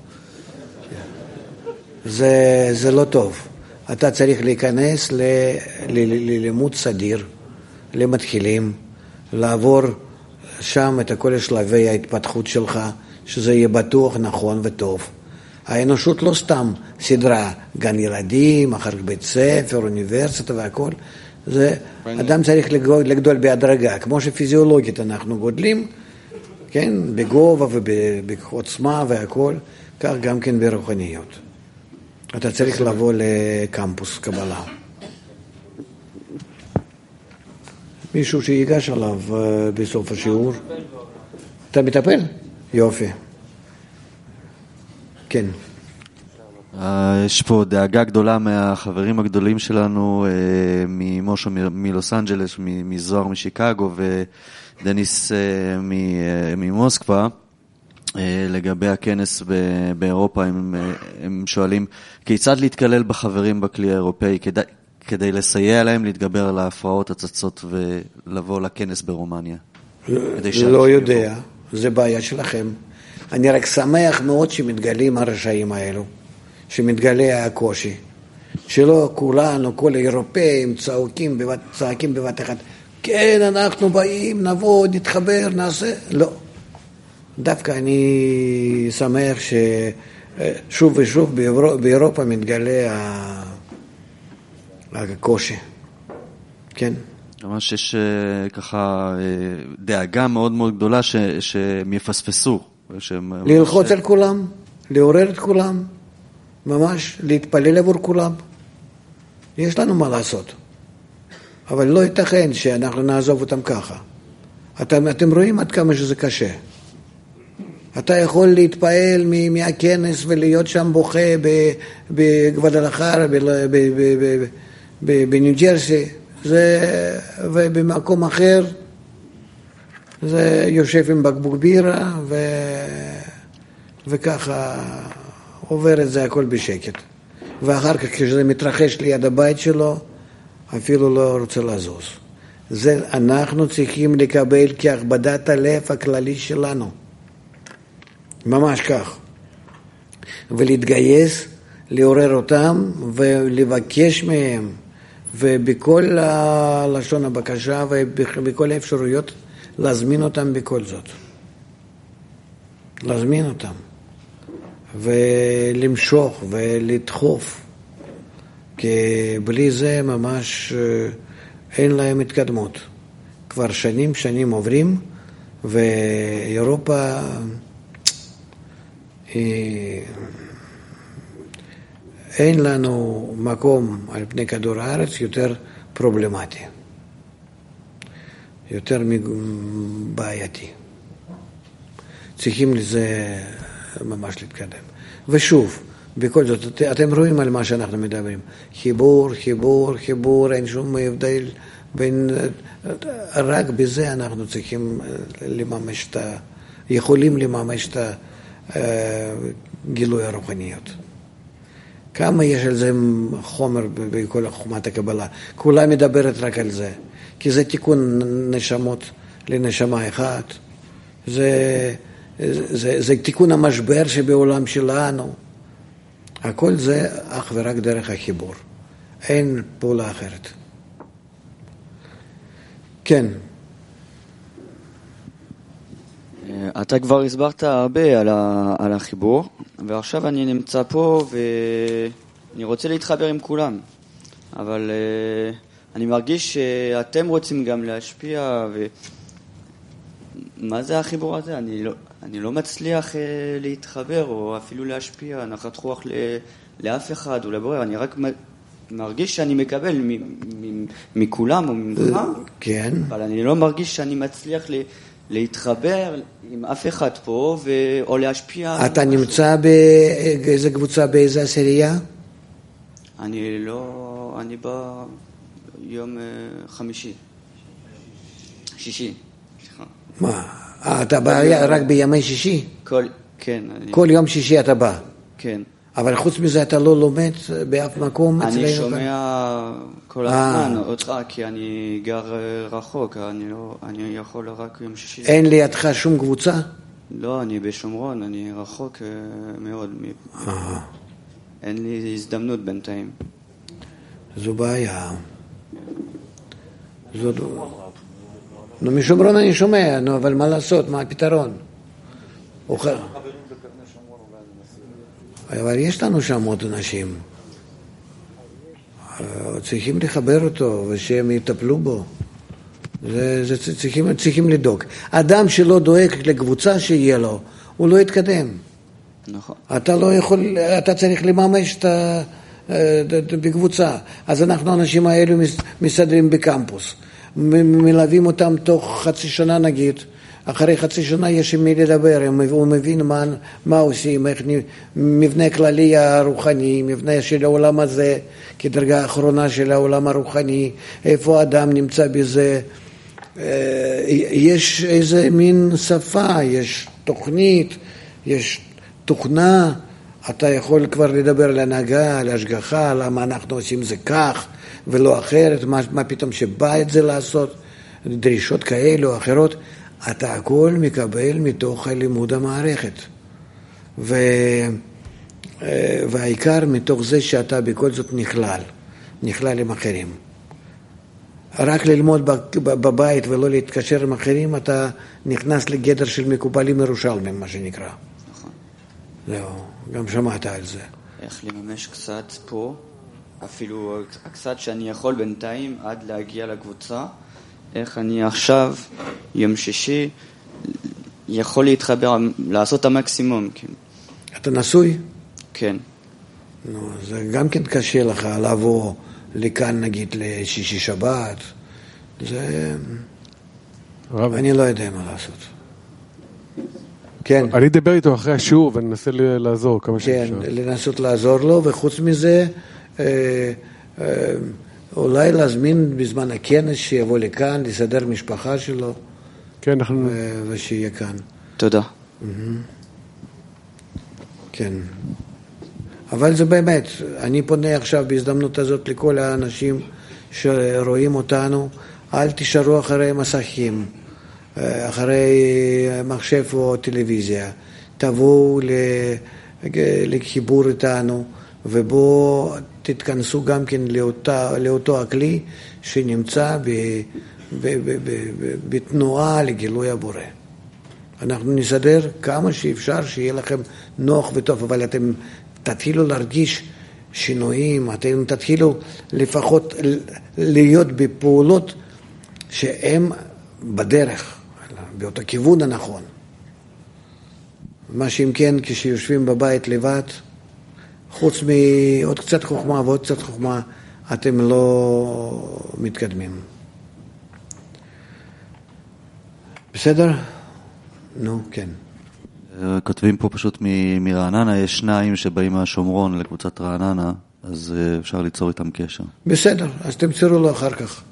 Speaker 2: זה לא טוב. אתה צריך להיכנס ללימוד סדיר, למתחילים, לעבור שם את כל שלבי ההתפתחות שלך, שזה יהיה בטוח, נכון וטוב. האנושות לא סתם סדרה, גן ילדים, אחר בית ספר, אוניברסיטה והכל. זה, אדם צריך לגדול בהדרגה, כמו שפיזיולוגית אנחנו גודלים, כן, בגובה ובעוצמה והכל, כך גם כן ברוחניות. אתה צריך לבוא לקמפוס קבלה. מישהו שיגש עליו בסוף השיעור. אתה מטפל? יופי. כן.
Speaker 8: יש פה דאגה גדולה מהחברים הגדולים שלנו, ממושו מלוס אנג'לס, מזוהר משיקגו ודניס ממוסקבה, לגבי הכנס באירופה. הם שואלים כיצד להתקלל בחברים בכלי האירופאי כדי לסייע להם להתגבר על ההפרעות הצצות ולבוא לכנס ברומניה.
Speaker 2: לא יודע, זה בעיה שלכם. אני רק שמח מאוד שמתגלים הרשעים האלו, שמתגלה הקושי, שלא כולנו, כל האירופאים צועקים בבת אחת, כן, אנחנו באים, נבוא, נתחבר, נעשה, לא. דווקא אני שמח ששוב ושוב באירופה מתגלה הקושי, כן.
Speaker 8: ממש יש ככה דאגה מאוד מאוד גדולה שהם יפספסו.
Speaker 2: ללחוץ על כולם, לעורר את כולם, ממש להתפלל עבור כולם. יש לנו מה לעשות. אבל לא ייתכן שאנחנו נעזוב אותם ככה. אתם רואים עד כמה שזה קשה. אתה יכול להתפעל מהכנס ולהיות שם בוכה בגוודלחרה, בניו ג'רסי, ובמקום אחר זה יושב עם בקבוק בירה וככה עובר את זה הכל בשקט. ואחר כך כשזה מתרחש ליד הבית שלו, אפילו לא רוצה לזוז. זה אנחנו צריכים לקבל כהכבדת הלב הכללי שלנו. ממש כך. ולהתגייס, לעורר אותם ולבקש מהם, ובכל לשון הבקשה ובכל האפשרויות להזמין אותם בכל זאת. להזמין אותם, ולמשוך ולדחוף, כי בלי זה ממש אין להם התקדמות. כבר שנים עוברים, ואירופה אין לנו מקום על פני כדור הארץ יותר פרובלמטי, יותר בעייתי. צריכים לזה ממש להתקדם. ושוב, בכל זאת, אתם רואים על מה שאנחנו מדברים. חיבור, אין שום הבדל בין, רק בזה אנחנו צריכים לממש יכולים לממש את גילוי הרוחניות. כמה יש על זה חומר בכל חומת הקבלה. כולה מדברת רק על זה. כי זה תיקון נשמות לנשמה אחת. זה תיקון המשבר שבעולם שלנו. הכל זה אך ורק דרך החיבור. אין פעולה אחרת. כן.
Speaker 10: אתה כבר הסברת הרבה על החיבור, ועכשיו אני נמצא פה ואני רוצה להתחבר עם כולם. אבל אני מרגיש שאתם רוצים גם להשפיע, מה זה החיבור הזה? אני לא מצליח להתחבר או אפילו להשפיע, נחת רוח לאף אחד או לבורר. אני רק מרגיש שאני מקבל מכולם או ממך,
Speaker 2: כן.
Speaker 10: אבל אני לא מרגיש שאני מצליח להתחבר עם אף אחד פה או להשפיע.
Speaker 2: אתה נמצא באיזה קבוצה, באיזה עשירייה?
Speaker 10: אני ביום שישי.
Speaker 2: מה? אתה בא רק בימי שישי?
Speaker 10: כן.
Speaker 2: כל יום שישי אתה בא?
Speaker 10: כן.
Speaker 2: אבל חוץ מזה אתה לא לומד באף מקום?
Speaker 10: אני שומע כל הזמן אותך, כי אני גר רחוק, אני יכול רק יום שישי.
Speaker 2: אין לידך שום קבוצה?
Speaker 10: לא, אני בשומרון, אני רחוק מאוד. אין לי הזדמנות בינתיים.
Speaker 2: זו בעיה. נו, משומרון אני שומע, אבל מה לעשות, מה הפתרון? אבל יש לנו שם עוד אנשים. צריכים לחבר אותו ושהם יטפלו בו. צריכים לדאוג. אדם שלא דואג לקבוצה שיהיה לו, הוא לא יתקדם.
Speaker 10: נכון.
Speaker 2: אתה לא יכול, אתה צריך לממש בקבוצה. אז אנחנו, האנשים האלו, מסתדרים בקמפוס. מלווים אותם תוך חצי שנה נגיד. אחרי חצי שנה יש עם מי לדבר, הוא מבין מה עושים, איך מבנה כללי הרוחני, מבנה של העולם הזה, כדרגה האחרונה של העולם הרוחני, איפה האדם נמצא בזה. יש איזה מין שפה, יש תוכנית, יש תוכנה, אתה יכול כבר לדבר על הנהגה, על השגחה, למה אנחנו עושים זה כך ולא אחרת, מה פתאום שבא את זה לעשות, דרישות כאלו או אחרות. אתה הכל מקבל מתוך לימוד המערכת. והעיקר מתוך זה שאתה בכל זאת נכלל עם אחרים. רק ללמוד בבית ולא להתקשר עם אחרים, אתה נכנס לגדר של מקובלים ירושלמים, מה שנקרא.
Speaker 10: נכון.
Speaker 2: זהו, גם שמעת על זה.
Speaker 10: איך לממש קצת פה, אפילו קצת שאני יכול בינתיים עד להגיע לקבוצה, איך אני עכשיו, יום שישי, יכול להתחבר, לעשות את המקסימום. כן.
Speaker 2: אתה נשוי?
Speaker 10: כן.
Speaker 2: נו, זה גם כן קשה לך לבוא לכאן, נגיד, לשישי שבת. זה... אני לא יודע מה לעשות. כן.
Speaker 11: אני אדבר איתו אחרי השיעור וננסה לעזור כמה שאפשר.
Speaker 2: כן, לנסות לעזור לו, וחוץ מזה... אולי להזמין בזמן הכנס שיבוא לכאן, לסדר משפחה שלו,
Speaker 11: כן, אנחנו...
Speaker 2: ושיהיה כאן.
Speaker 10: תודה.
Speaker 2: כן. אבל זה באמת, אני פונה עכשיו בהזדמנות הזאת לכל האנשים שרואים אותנו, אל תישארו אחרי מסכים, אחרי מחשב או טלוויזיה, תבואו לחיבור איתנו, ובו תתכנסו גם כן לאותו הכלי שנמצא בתנועה לגילוי הבורא. אנחנו נסדר כמה שאפשר שיהיה לכם נוח וטוב, אבל אתם תתחילו להרגיש שינויים, אתם תתחילו לפחות להיות בפעולות שהם בדרך, באותו כיוון הנכון. מה שאם כן, כשיושבים בבית לבד, חוץ מעוד קצת חוכמה ועוד קצת חוכמה, אתם לא מתקדמים. בסדר? נו, כן.
Speaker 8: כותבים פה פשוט מרעננה, יש שניים שבאים מהשומרון לקבוצת רעננה, אז אפשר ליצור איתם קשר.
Speaker 2: בסדר, אז תמסרו לו אחר כך.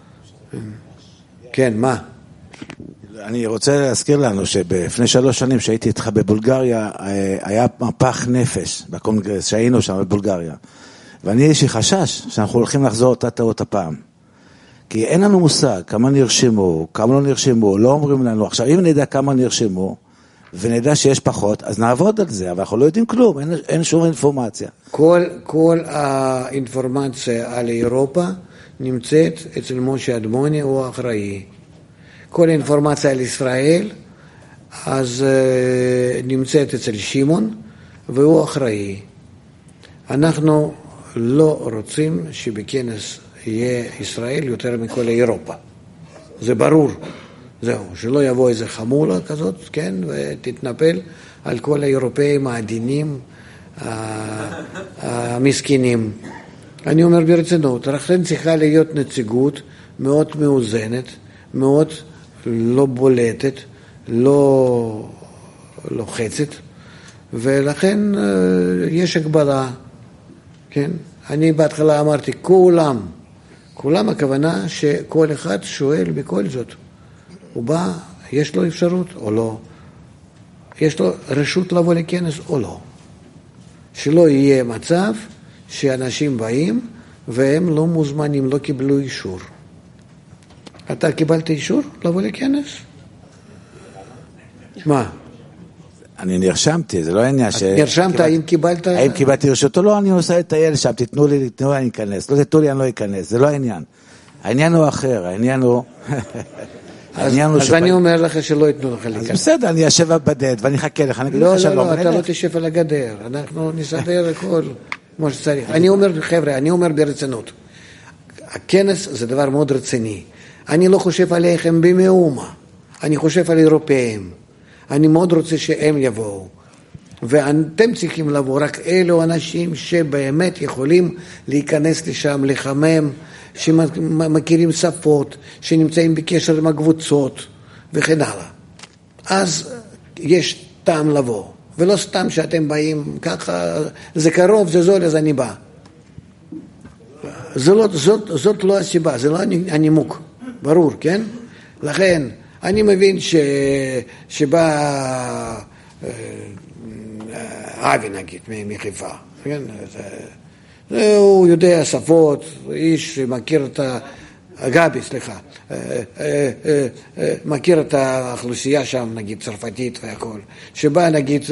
Speaker 2: כן, מה?
Speaker 3: אני רוצה להזכיר לנו שבפני 3 שנים שהייתי איתך בבולגריה, היה מפח נפש בקונגרס, שהיינו שם בבולגריה. ואני יש לי חשש שאנחנו הולכים לחזור אותה טעות הפעם. כי אין לנו מושג כמה נרשמו, כמה לא נרשמו, לא אומרים לנו. עכשיו, אם נדע כמה נרשמו, ונדע שיש פחות, אז נעבוד על זה, אבל אנחנו לא יודעים כלום, אין שום אינפורמציה.
Speaker 2: כל האינפורמציה על אירופה נמצאת אצל משה אדמוני, הוא האחראי. כל האינפורמציה על ישראל, אז נמצאת אצל שמעון, והוא אחראי. אנחנו לא רוצים שבכנס יהיה ישראל יותר מכל אירופה. זה ברור. זהו, שלא יבוא איזה חמולה כזאת, כן, ותתנפל על כל האירופאים העדינים, המסכנים. אני אומר ברצינות, לכן צריכה להיות נציגות מאוד מאוזנת, מאוד לא בולטת, לא לוחצת, ולכן יש הגבלה, כן? אני בהתחלה אמרתי, כולם הכוונה שכל אחד שואל בכל זאת. הוא בא, יש לו אפשרות או לא? יש לו רשות לבוא לכנס או לא? שלא יהיה מצב שאנשים באים והם לא מוזמנים, לא קיבלו אישור. אתה קיבלת אישור לבוא לכנס? מה?
Speaker 3: אני נרשמתי, זה לא העניין ש...
Speaker 2: נרשמת, האם קיבלת...
Speaker 3: האם קיבלתי רשות או לא, אני עושה לטייל שם, תתנו לי, אני אכנס. לא תתנו לי, אני לא אכנס, זה לא העניין. העניין הוא אחר, העניין הוא...
Speaker 2: אז אני אומר לך שלא ייתנו לך להיכנס.
Speaker 3: בסדר, אני אשב בבדד ואני אחכה לך, נגיד לך שלום.
Speaker 2: לא, אתה לא תשב על הגדר, אנחנו נסדר הכל כמו שצריך. אני אומר, חבר'ה, אני אומר ברצינות, הכנס זה דבר מאוד רציני. אני לא חושב עליכם במאומה, אני חושב על אירופאים. אני מאוד רוצה שהם יבואו. ואתם צריכים לבוא, רק אלו אנשים שבאמת יכולים להיכנס לשם, לחמם, שמכירים שפות, שנמצאים בקשר עם הקבוצות וכן הלאה. אז יש טעם לבוא, ולא סתם שאתם באים ככה, זה קרוב, זה זול, אז אני בא. זאת לא הסיבה, זה לא הנימוק, ברור, כן? לכן, אני מבין שבא אבי נגיד מחיפה, כן? הוא יודע שפות, איש שמכיר את גבי, סליחה, מכיר את האוכלוסייה שם, נגיד צרפתית והכל, שבא נגיד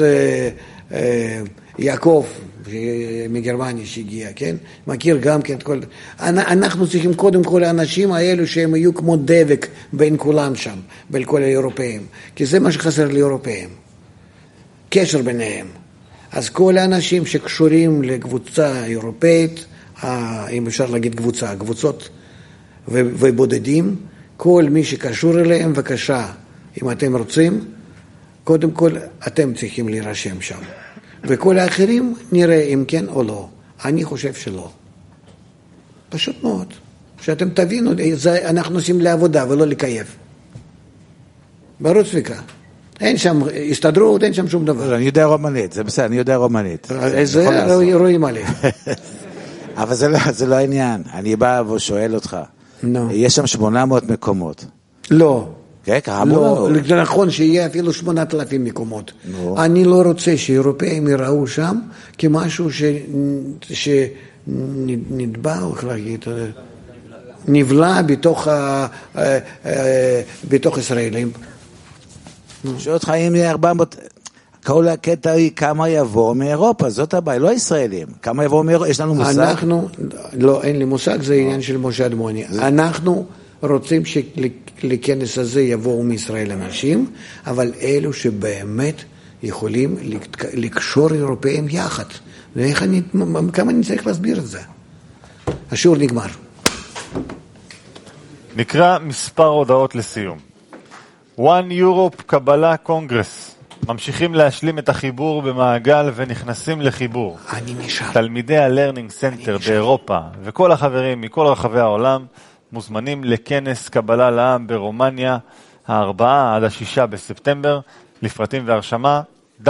Speaker 2: יעקב מגרמניה שהגיע, כן? מכיר גם כן את כל... אנחנו צריכים קודם כל האנשים האלו שהם יהיו כמו דבק בין כולם שם, בין כל האירופאים, כי זה מה שחסר לאירופאים, קשר ביניהם. אז כל האנשים שקשורים לקבוצה אירופאית, אם אפשר להגיד קבוצה, קבוצות ובודדים, כל מי שקשור אליהם, בבקשה, אם אתם רוצים, קודם כל אתם צריכים להירשם שם. וכל האחרים נראה אם כן או לא. אני חושב שלא. פשוט מאוד. שאתם תבינו, אנחנו עושים לעבודה ולא לקייב. ברור צביקה. אין שם הסתדרות, אין שם שום דבר.
Speaker 3: אני יודע רומנית, זה בסדר, אני יודע רומנית.
Speaker 2: זה רואים עליהם.
Speaker 3: אבל זה לא העניין. אני בא ושואל אותך. יש שם 800 מקומות.
Speaker 2: לא.
Speaker 3: לא,
Speaker 2: זה נכון שיהיה אפילו 8,000 מקומות. אני לא רוצה שאירופאים יראו שם כמשהו שנדבע, או איך להגיד, נבלע בתוך ישראלים.
Speaker 3: שואל אותך אם יהיה 400, כל הקטע היא כמה יבוא מאירופה, זאת הבעיה, לא ישראלים. כמה יבוא מאירופה, יש לנו מושג?
Speaker 2: לא, אין לי מושג, זה עניין של משה אדמוני. אנחנו רוצים שלכנס הזה יבואו מישראל אנשים, אבל אלו שבאמת יכולים לקשור אירופאים יחד. כמה אני צריך להסביר את זה? השיעור נגמר.
Speaker 1: נקרא מספר הודעות לסיום. One Europe קבלה קונגרס. ממשיכים להשלים את החיבור במעגל ונכנסים לחיבור. תלמידי ה-Learning Center באירופה וכל החברים מכל רחבי העולם מוזמנים לכנס קבלה לעם ברומניה, 4 עד 6 בספטמבר. לפרטים והרשמה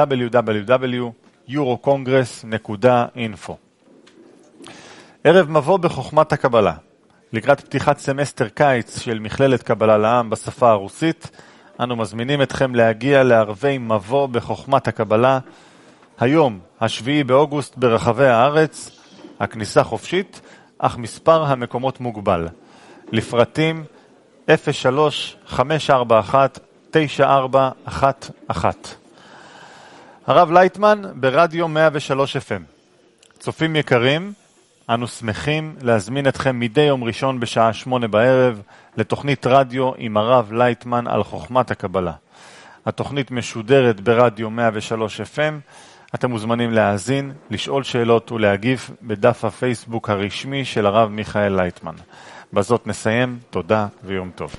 Speaker 1: www.eurocongress.info. ערב מבוא בחוכמת הקבלה. לקראת פתיחת סמסטר קיץ של מכללת קבלה לעם בשפה הרוסית, אנו מזמינים אתכם להגיע לערבי מבוא בחוכמת הקבלה, היום, 7 באוגוסט ברחבי הארץ, הכניסה חופשית, אך מספר המקומות מוגבל. לפרטים 03-541-9411. הרב לייטמן ברדיו 103 FM. צופים יקרים, אנו שמחים להזמין אתכם מדי יום ראשון בשעה 8 בערב לתוכנית רדיו עם הרב לייטמן על חוכמת הקבלה. התוכנית משודרת ברדיו 103 FM. אתם מוזמנים להאזין, לשאול שאלות ולהגיב בדף הפייסבוק הרשמי של הרב מיכאל לייטמן. בזאת נסיים, תודה ויום טוב.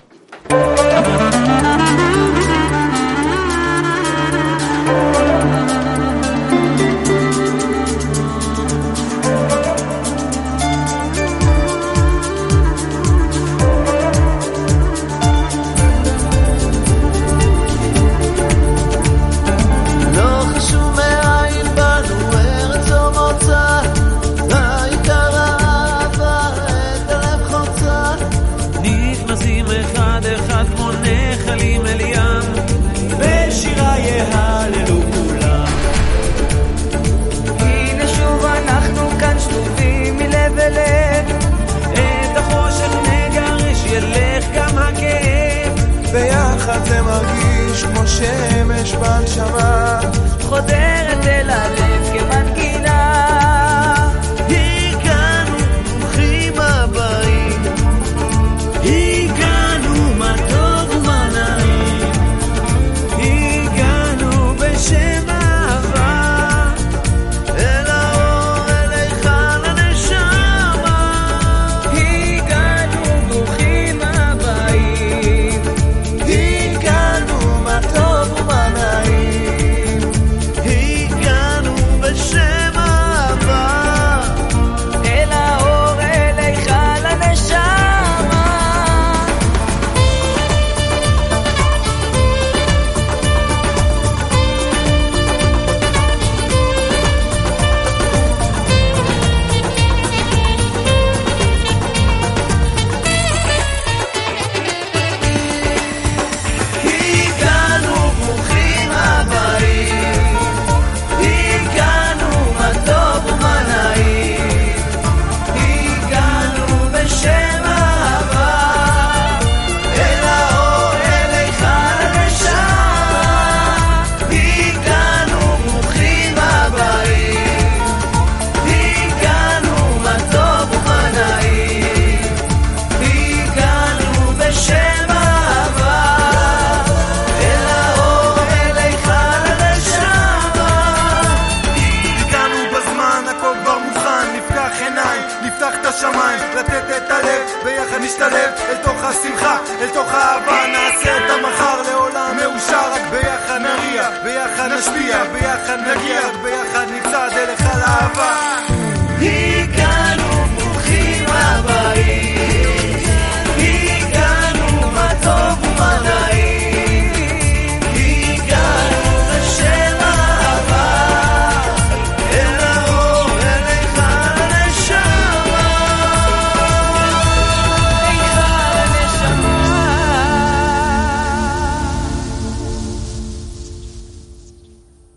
Speaker 12: זה מרגיש כמו שמש בנשמה חודרת אל הלב כמנגינה הגענו ברוכים הבאים הגענו מה טוב ומה נעים הגענו בשם אהבה אל האור אל היכל הנשמה הגענו ברוכים הבאים נשתלב אל תוך השמחה, אל תוך האהבה נעשה את המחר לעולם מאושר רק ביחד נריע, ביחד נשפיע, ביחד נגיע, ביחד נצעד אל היכל האהבה